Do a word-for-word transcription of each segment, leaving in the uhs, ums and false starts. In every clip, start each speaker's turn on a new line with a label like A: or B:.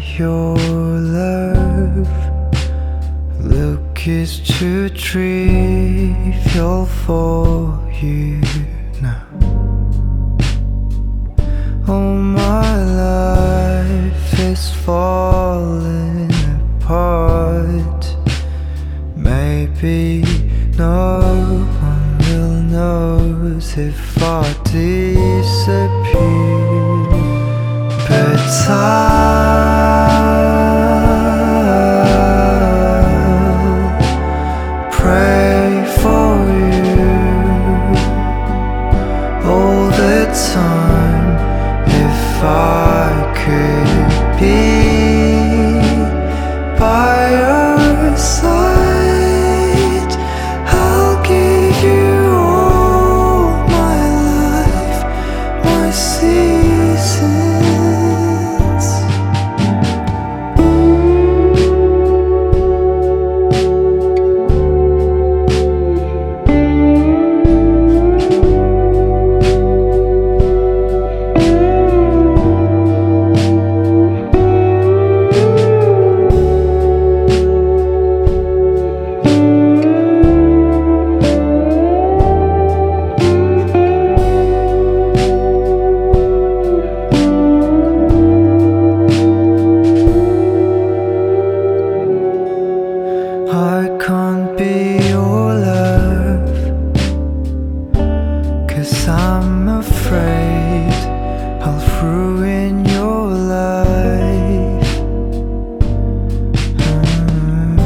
A: your love. Look is too trivial for you now. Oh, my life is falling apart. Maybe no one will notice if I disappear, but I'll pray for you all the time. If I could be by your side, I'll give you all my life, my seasons. I can't be your love, 'cause I'm afraid I'll ruin your life. mm.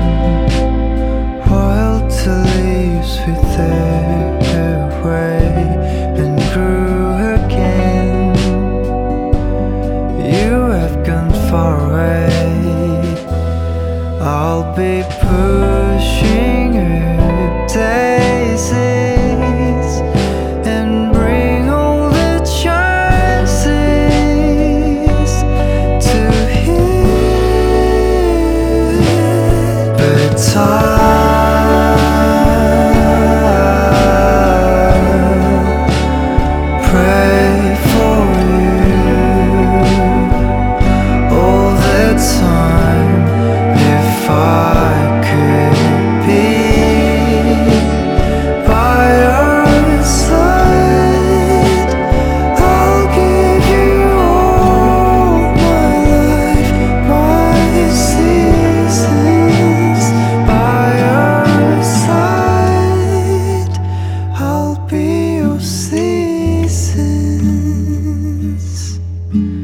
A: Wild to leaves wither away and grew again. You have gone far away. I'll be pushing up daisies and bring all the chances to heal, but I'll pray for you all the time. If I could be by your side, I'll give you all my life, my seasons. By your side, I'll be your seasons.